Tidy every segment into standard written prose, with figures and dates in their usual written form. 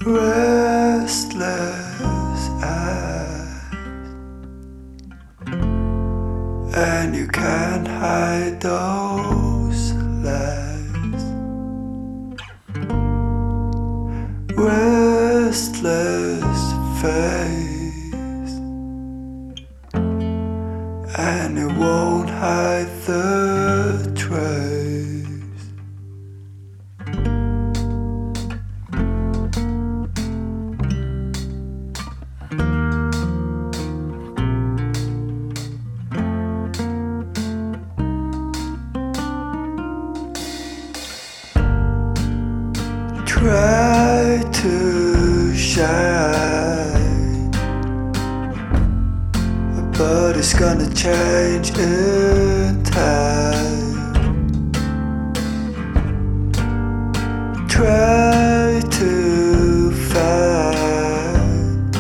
restless eyes, and you can't hide those lies. Restless face, and it won't hide the trace. Try to shine, but it's gonna change in time. Try to find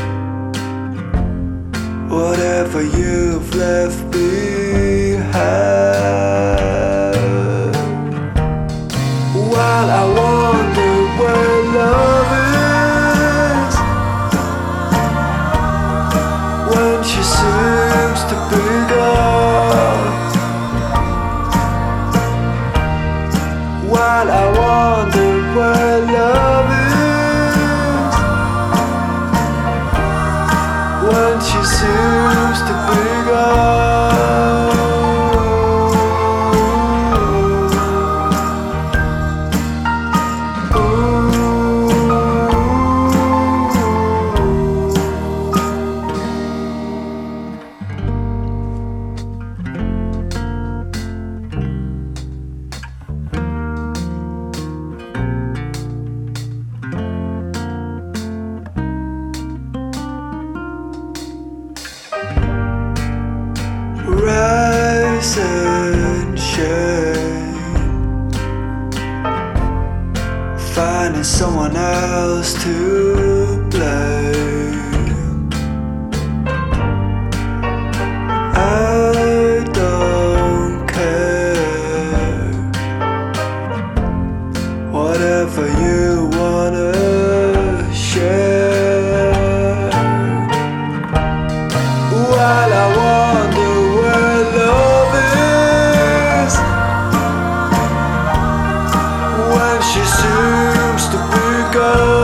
whatever you've left behind. While I wonder where love is, when she seems to be gone. While I wonder where love is, when she seems to be gone. Rise and shine, finding someone else to blame. I don't care, whatever you wanna share. While I wonder where love is, when she seems to be gone.